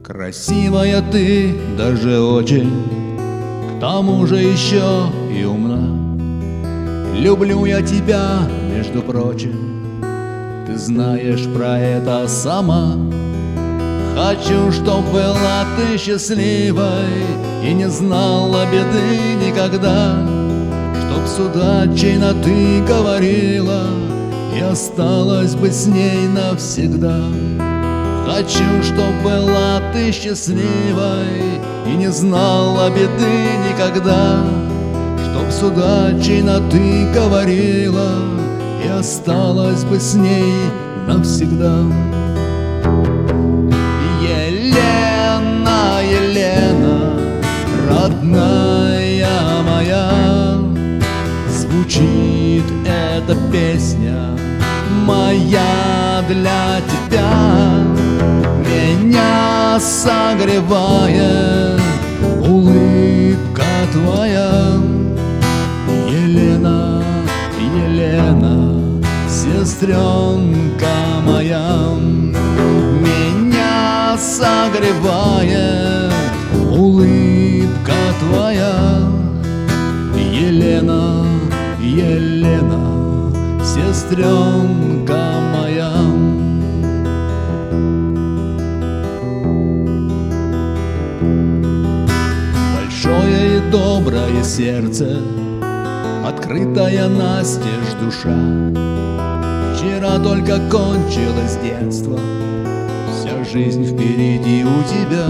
Красивая ты, даже очень, к тому же еще и умна. Люблю я тебя, между прочим, ты знаешь про это сама. Хочу, чтоб была ты счастливой и не знала беды никогда, чтоб с удачей на ты говорила и осталась бы с ней навсегда. Хочу, чтоб была ты счастливой и не знала беды никогда, чтоб с удачей на ты говорила и осталась бы с ней навсегда. Елена, Елена, родная моя, звучит эта песня моя для тебя. Меня согревает улыбка твоя. Елена, Елена, сестренка моя, меня согревает улыбка твоя. Елена, Елена, сестренка моя. Большое и доброе сердце, открытая настежь душа. Вчера только кончилось детство, вся жизнь впереди у тебя.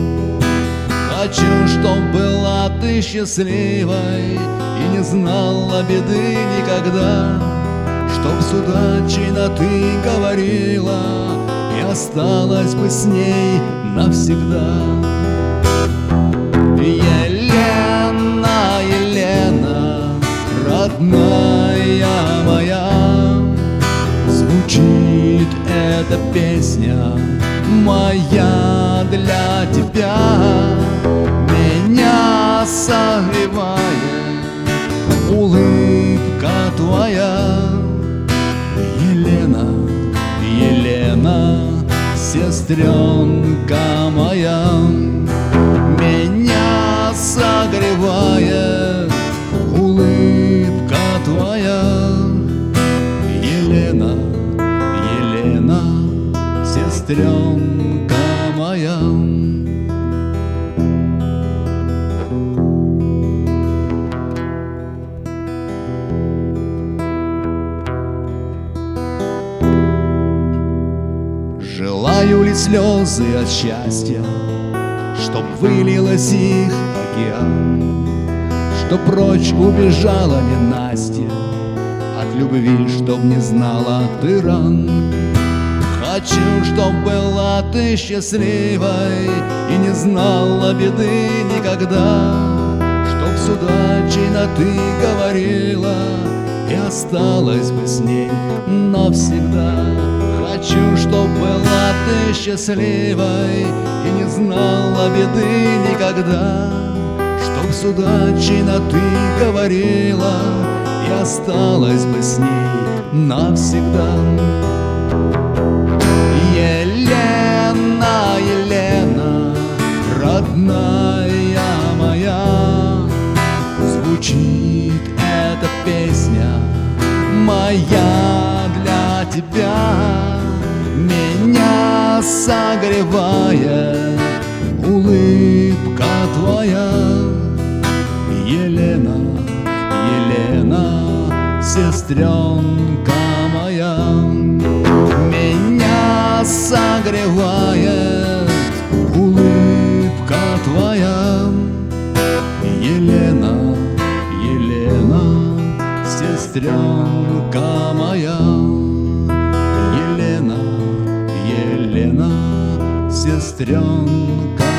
Хочу, чтоб была ты счастливой и не знала беды никогда, чтоб с удачей на ты говорила и осталась бы с ней навсегда. Елена, Елена, родная моя, звучит эта песня моя для тебя. Меня согревает улыбка твоя. Елена, Елена, сестренка моя, меня согревает улыбка твоя. Елена, Елена, сестренка моя. Желаю ли слезы от счастья, чтоб вылилось их океан, чтоб прочь убежала ненастье от любви, чтоб не знала ты ран. Хочу, чтоб была ты счастливой и не знала беды никогда, чтоб с удачей на ты говорила и осталась бы с ней навсегда. Хочу, чтоб была ты счастливой и не знала беды никогда, чтоб с удачей на ты говорила и осталась бы с ней навсегда. Елена, Елена, родная моя, звучит эта песня моя для тебя. Меня согревает улыбка твоя. Елена, Елена, сестренка моя, меня согревает улыбка твоя. Елена, Елена, сестренка моя. Елена, Елена, сестренка